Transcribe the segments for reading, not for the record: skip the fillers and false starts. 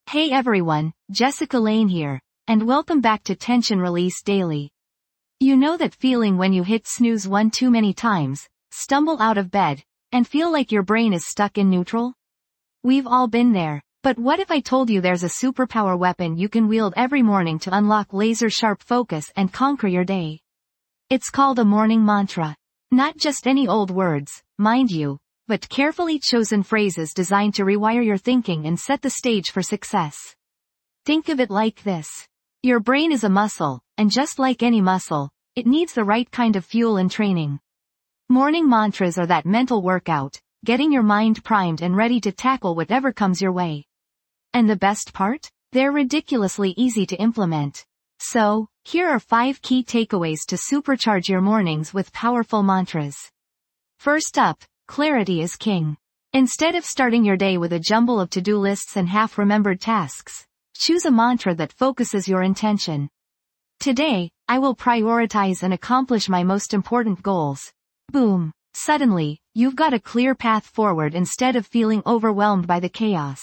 Hey everyone, Jessica Lane here, and welcome back to Tension Release Daily. You know that feeling when you hit snooze one too many times, stumble out of bed, and feel like your brain is stuck in neutral? We've all been there, but what if I told you there's a superpower weapon you can wield every morning to unlock laser-sharp focus and conquer your day? It's called a morning mantra. Not just any old words, mind you, but carefully chosen phrases designed to rewire your thinking and set the stage for success. Think of it like this. Your brain is a muscle, and just like any muscle, it needs the right kind of fuel and training. Morning mantras are that mental workout, getting your mind primed and ready to tackle whatever comes your way. And the best part? They're ridiculously easy to implement. So, here are 5 key takeaways to supercharge your mornings with powerful mantras. First up, clarity is king. Instead of starting your day with a jumble of to-do lists and half-remembered tasks, choose a mantra that focuses your intention. Today, I will prioritize and accomplish my most important goals. Boom! Suddenly, you've got a clear path forward instead of feeling overwhelmed by the chaos.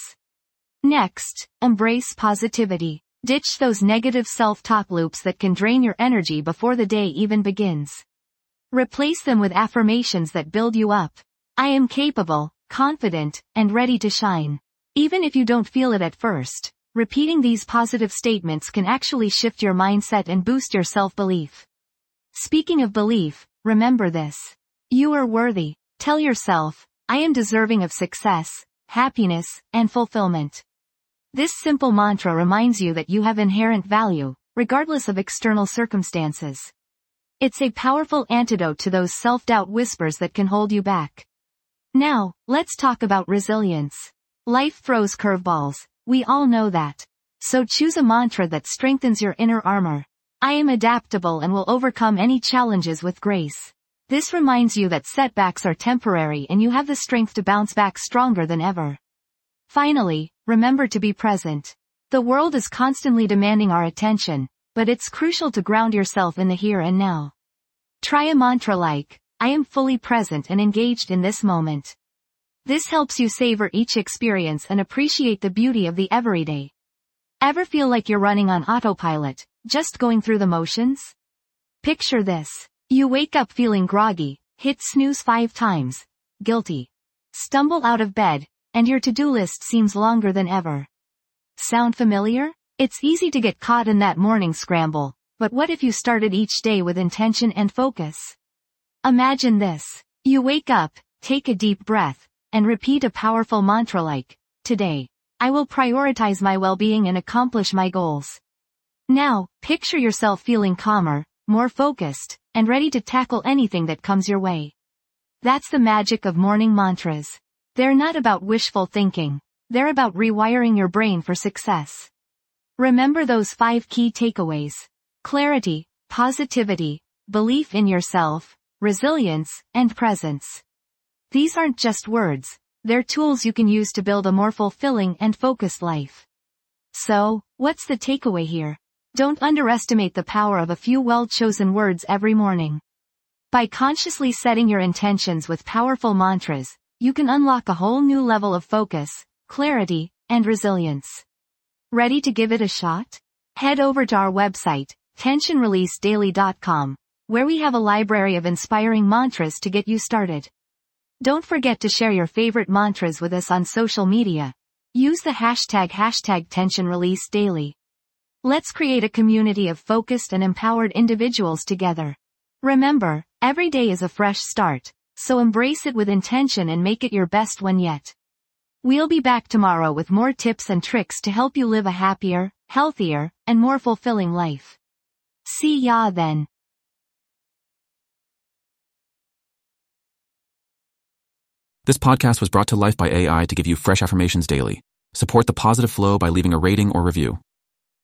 Next, embrace positivity. Ditch those negative self-talk loops that can drain your energy before the day even begins. Replace them with affirmations that build you up. I am capable, confident, and ready to shine. Even if you don't feel it at first, repeating these positive statements can actually shift your mindset and boost your self-belief. Speaking of belief, remember this. You are worthy. Tell yourself, I am deserving of success, happiness, and fulfillment. This simple mantra reminds you that you have inherent value, regardless of external circumstances. It's a powerful antidote to those self-doubt whispers that can hold you back. Now, let's talk about resilience. Life throws curveballs, we all know that. So choose a mantra that strengthens your inner armor. I am adaptable and will overcome any challenges with grace. This reminds you that setbacks are temporary and you have the strength to bounce back stronger than ever. Finally, remember to be present. The world is constantly demanding our attention, but it's crucial to ground yourself in the here and now. Try a mantra like, I am fully present and engaged in this moment. This helps you savor each experience and appreciate the beauty of the everyday. Ever feel like you're running on autopilot, just going through the motions? Picture this. You wake up feeling groggy, hit snooze 5 times, guilty. Stumble out of bed, and your to-do list seems longer than ever. Sound familiar? It's easy to get caught in that morning scramble, but what if you started each day with intention and focus? Imagine this. You wake up, take a deep breath, and repeat a powerful mantra like, today, I will prioritize my well-being and accomplish my goals. Now, picture yourself feeling calmer, more focused, and ready to tackle anything that comes your way. That's the magic of morning mantras. They're not about wishful thinking. They're about rewiring your brain for success. Remember those 5 key takeaways. Clarity, positivity, belief in yourself, resilience, and presence. These aren't just words, they're tools you can use to build a more fulfilling and focused life. So, what's the takeaway here? Don't underestimate the power of a few well-chosen words every morning. By consciously setting your intentions with powerful mantras, you can unlock a whole new level of focus, clarity, and resilience. Ready to give it a shot? Head over to our website, tensionreleasedaily.com, where we have a library of inspiring mantras to get you started. Don't forget to share your favorite mantras with us on social media. Use the hashtag #TensionReleaseDaily. Let's create a community of focused and empowered individuals together. Remember, every day is a fresh start, so embrace it with intention and make it your best one yet. We'll be back tomorrow with more tips and tricks to help you live a happier, healthier, and more fulfilling life. See ya then. This podcast was brought to life by AI to give you fresh affirmations daily. Support the positive flow by leaving a rating or review.